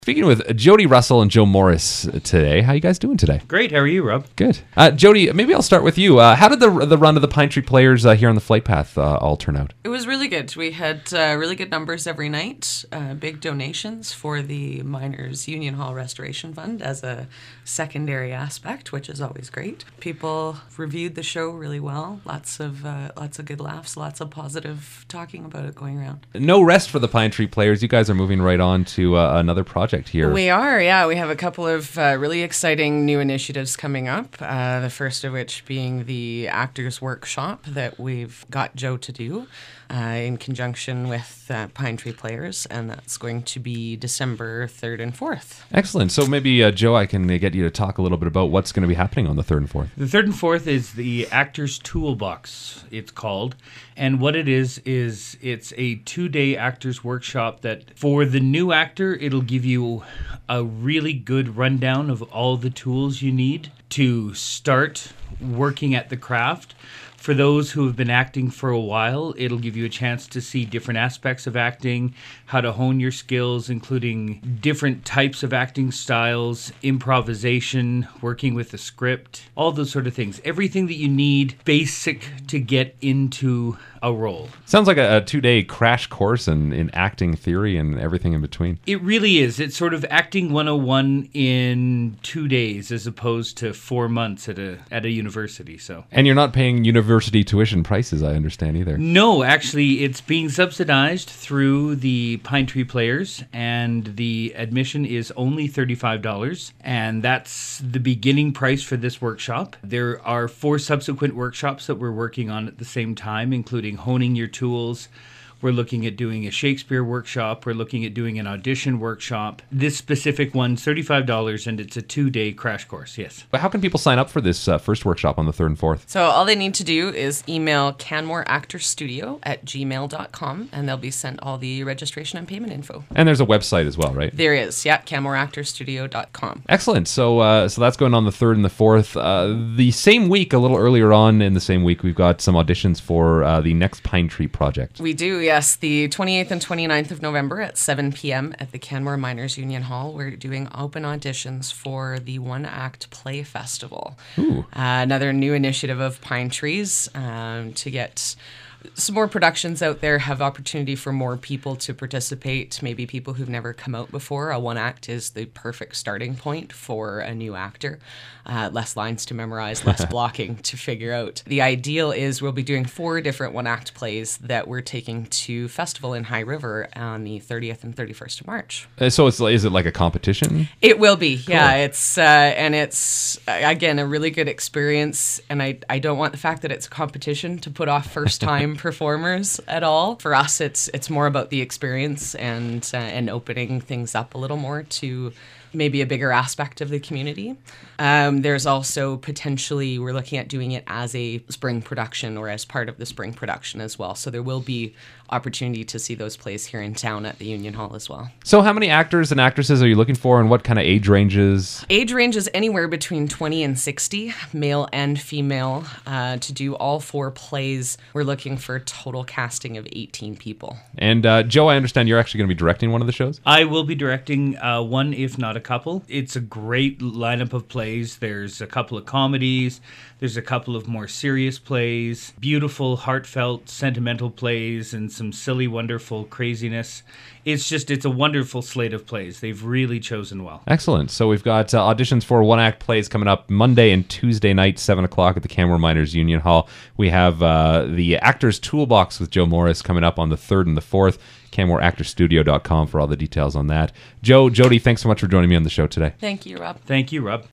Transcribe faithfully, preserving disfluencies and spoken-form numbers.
Speaking with Jody Russell and Joe Morris today, how you guys doing today? Great. How are you, Rob? Good. Uh, Jody, maybe I'll start with you. Uh, how did the the run of the Pine Tree Players uh, here on the Flight Path uh, all turn out? It was really good. We had uh, really good numbers every night, uh, big donations for the Miners Union Hall Restoration Fund as a secondary aspect, which is always great. People reviewed the show really well. Lots of uh, lots of good laughs, lots of positive talking about it going around. No rest for the Pine Tree Players. You guys are moving right on to uh, another project here. We are, yeah. We have a couple of uh, really exciting new initiatives coming up. Uh, the first of which being the Actors Workshop that we've got Joe to do uh, in conjunction with uh, Pine Tree Players, and that's going to be December third and fourth. Excellent. So maybe, uh, Joe, I can uh, get you to talk a little bit about what's going to be happening on the third and fourth. The third and fourth is the Actors Toolbox, it's called. And what it is, is it's a two-day actors workshop that for the new actor, it'll give you a really good rundown of all the tools you need to start working at the craft. For those who have been acting for a while, it'll give you a chance to see different aspects of acting, how to hone your skills, including different types of acting styles, improvisation, working with the script, all those sort of things. Everything that you need basic to get into a role. Sounds like a, a two-day crash course in, in acting theory and everything in between. It really is. It's sort of acting one oh one in two days as opposed to four months at a at a university. So. And you're not paying university tuition prices, I understand, either. No, actually, it's being subsidized through the Pine Tree Players, and the admission is only thirty-five dollars, and that's the beginning price for this workshop. There are four subsequent workshops that we're working on at the same time, including honing your tools. We're looking at doing a Shakespeare workshop. We're looking at doing an audition workshop. This specific one's thirty-five dollars, and it's a two-day crash course, yes. But how can people sign up for this uh, first workshop on the third and fourth? So all they need to do is email canmoreactorstudio at gmail dot com, and they'll be sent all the registration and payment info. And there's a website as well, right? There is, yeah, canmoreactorstudio dot com. Excellent. So uh, so that's going on the third and the fourth. Uh, the same week, a little earlier on in the same week, we've got some auditions for uh, the next Pine Tree project. We do, yeah. Yes, the twenty-eighth and twenty-ninth of November at seven p.m. at the Canmore Miners Union Hall. We're doing open auditions for the One Act Play Festival. Ooh. Uh, another new initiative of Pine Trees um, to get some more productions out there, have opportunity for more people to participate, maybe people who've never come out before. A one act is the perfect starting point for a new actor. Uh, less lines to memorize, less blocking to figure out. The ideal is we'll be doing four different one act plays that we're taking to festival in High River on the thirtieth and thirty-first of March. Uh, so it's is it like a competition? It will be, cool. Yeah. It's uh, and it's uh, again a really good experience, and I I don't want the fact that it's a competition to put off first time performers at all. For us, it's it's more about the experience and uh, and opening things up a little more to maybe a bigger aspect of the community. Um, there's also potentially, we're looking at doing it as a spring production or as part of the spring production as well. So there will be opportunity to see those plays here in town at the Union Hall as well. So how many actors and actresses are you looking for, and what kind of age ranges? Age ranges anywhere between twenty and sixty, male and female. Uh, to do all four plays, we're looking for a total casting of eighteen people. And uh, Joe, I understand you're actually going to be directing one of the shows? I will be directing uh, one, if not a couple. It's a great lineup of plays. There's a couple of comedies. There's a couple of more serious plays, beautiful, heartfelt, sentimental plays, and some silly, wonderful craziness. It's just, it's a wonderful slate of plays. They've really chosen well. Excellent. So we've got uh, auditions for one-act plays coming up Monday and Tuesday night, seven o'clock at the Canmore Miners Union Hall. We have uh, the Actors Toolbox with Joe Morris coming up on the third and the fourth. canmore actor studio dot com for all the details on that. Joe, Jody, thanks so much for joining me on the show today. Thank you, Rob. Thank you, Rob.